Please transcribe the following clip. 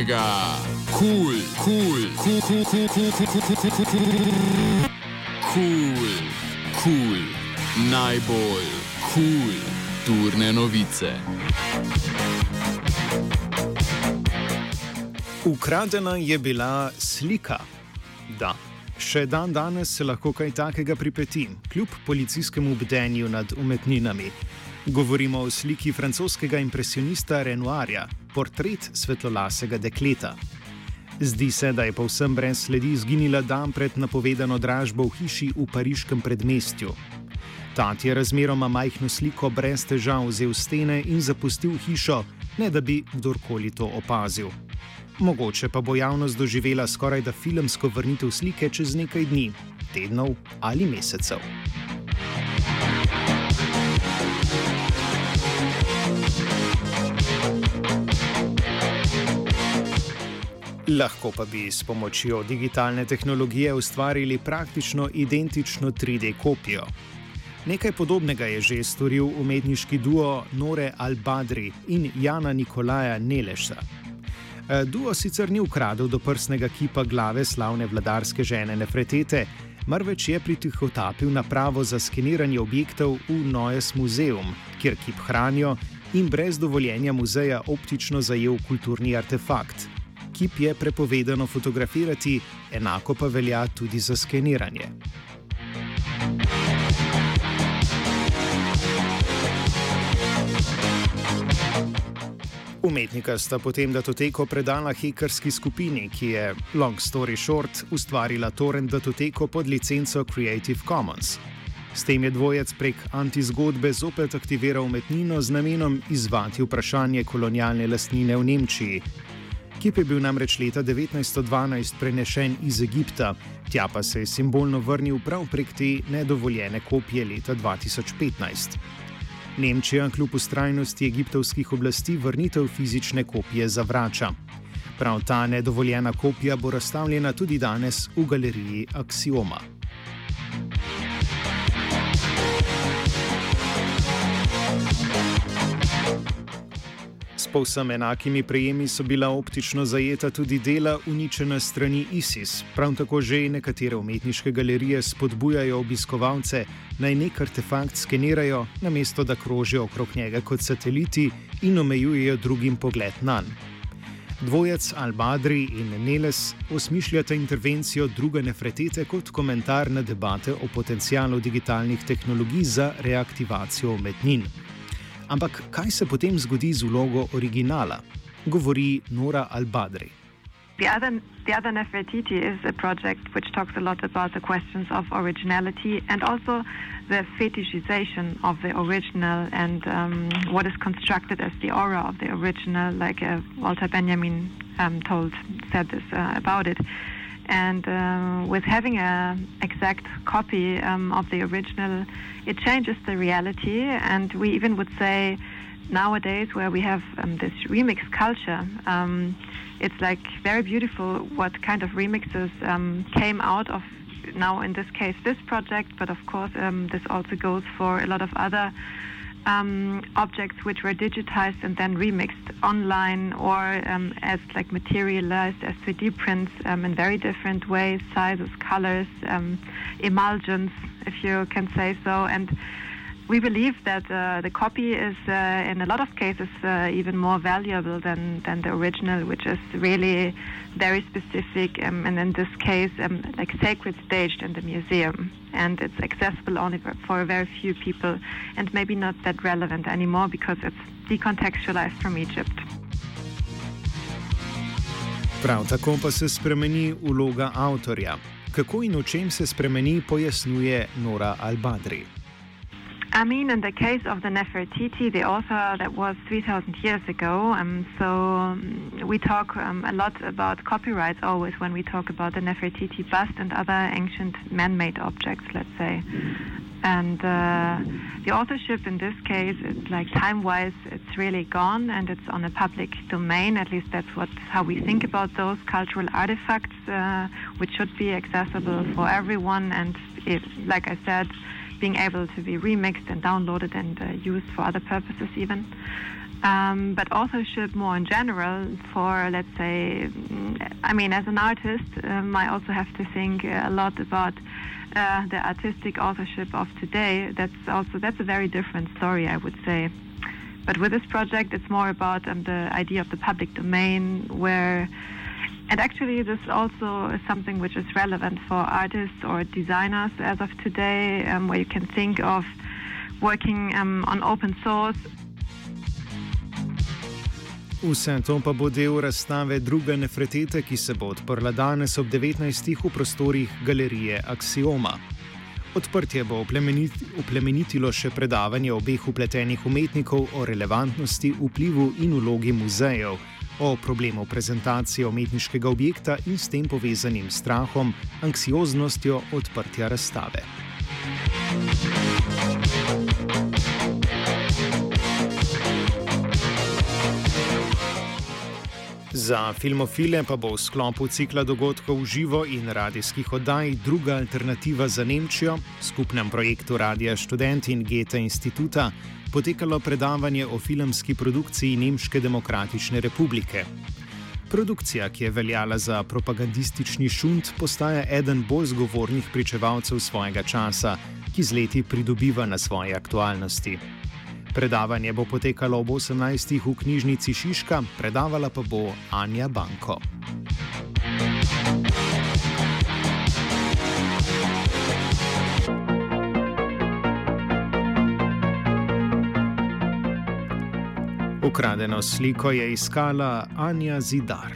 mega, kul, najbolj kul turne novice. Ukradena je bila slika. Da, še danes se lahko kaj takega pripeti, kljub policijskemu bdenju nad umetninami. Govorimo o sliki francoskega impresionista Renoirja, portret svetlolasega dekleta. Zdi se, da je povsem brez sledi izginila dan pred napovedano dražbo v hiši v pariškem predmestju. Tat je razmeroma majhno sliko brez težav vzel stene in zapustil hišo, ne da bi kdorkoli to opazil. Mogoče pa bo javnost doživela skorajda filmsko vrnitev slike čez nekaj dni, tednov ali mesecev. Lahko pa bi s pomočjo digitalne tehnologije ustvarili praktično identično 3D kopijo. Nekaj podobnega je že storil umetniški duo Nore Al-Badri in Jana Nikolaja Neleša. Duo sicer ni ukradel doprsnega kipa glave slavne vladarske žene Nefretete, marveč je pritihotapil napravo za skeniranje objektov v Neues Museum, kjer kip hranijo in brez dovoljenja muzeja optično zajel kulturni artefakt. Kip je prepovedano fotografirati, enako pa velja tudi za skeniranje. Umetnika sta potem datoteko predala hekerski skupini, ki je, long story short, ustvarila torrent datoteko pod licenco Creative Commons. S tem je dvojec prek antizgodbe zopet aktiviral umetnino z namenom izzvati vprašanje kolonialne lastnine v Nemčiji. Kip je bil namreč leta 1912 prenešen iz Egipta, tja pa se je simbolno vrnil prav prek te nedovoljene kopije leta 2015. Nemčija kljub vztrajnosti egiptovskih oblasti vrnitev fizične kopije zavrača. Prav ta nedovoljena kopija bo razstavljena tudi danes v galeriji Axioma. S povsem enakimi prejemi so bila optično zajeta tudi dela uničene strani ISIS. Prav tako že nekatere umetniške galerije spodbujajo obiskovalce, naj nek artefakt skenirajo, namesto da krožijo okrog njega kot sateliti in omejujejo drugim pogled nanj. Dvojec Al-Badri in Neles osmišljata intervencijo druge Nefretete kot komentar na debate o potencialu digitalnih tehnologij za reaktivacijo umetnin. Ampak kaj se potem zgodi z vlogo originala? Govori Nora Al-Badri. The other Nefertiti is a project which talks a lot about the questions of originality and also the fetishization of the original and what is constructed as the aura of the original, like Walter Benjamin said this about it. And with having an exact copy of the original, it changes the reality. And we even would say nowadays where we have this remix culture, it's like very beautiful what kind of remixes came out of, now in this case, this project. But of course, this also goes for a lot of other objects which were digitized and then remixed online or as like materialized as 3D prints in very different ways, sizes, colors, emulsions, if you can say so. And we believe that the copy is in a lot of cases even more valuable than the original, which is really very specific and in this case like sacred staged in the museum, and it's accessible only for a very few people and maybe not that relevant anymore because it's decontextualized from Egypt. Prav tako pa se spremeni vloga avtorja. Kako in v čem se spremeni, pojasnjuje Nora Al-Badri. I mean, in the case of the Nefertiti, the author, that was 3,000 years ago. So we talk a lot about copyrights always when we talk about the Nefertiti bust and other ancient man-made objects, let's say. And the authorship in this case, it's like time-wise, it's really gone and it's on a public domain. At least that's how we think about those cultural artifacts, which should be accessible for everyone. And if, like I said, being able to be remixed and downloaded and used for other purposes even. but authorship more in general for, let's say, I mean, as an artist, I also have to think a lot about the artistic authorship of today. That's a very different story, I would say. But with this project, it's more about the idea of the public domain, and actually this also is something which is relevant for artists or designers as of today, where you can think of working on open source. Vse to pa bo del razstave Druga Nefretete, ki se bo odprla danes ob 19. v prostorih galerije Aksioma. Odprtje bo oplemenitilo še predavanje obeh vpletenih umetnikov o relevantnosti, vplivu in vlogi muzejev, o problemu prezentacije umetniškega objekta in s tem povezanim strahom, anksioznostjo odprtja razstave. Za filmofile pa bo v sklopu cikla dogodkov v živo in radijskih oddaj Druga alternativa za Nemčijo, skupnem projektu Radia Študent in Goethe Instituta, potekalo predavanje o filmski produkciji Nemške demokratične republike. Produkcija, ki je veljala za propagandistični šund, postaja eden bolj zgovornih pričevalcev svojega časa, ki z leti pridobiva na svoji aktualnosti. Predavanje bo potekalo ob 18. v knjižnici Šiška, predavala pa bo Anja Banko. Ukradeno sliko je iskala Anja Zidar.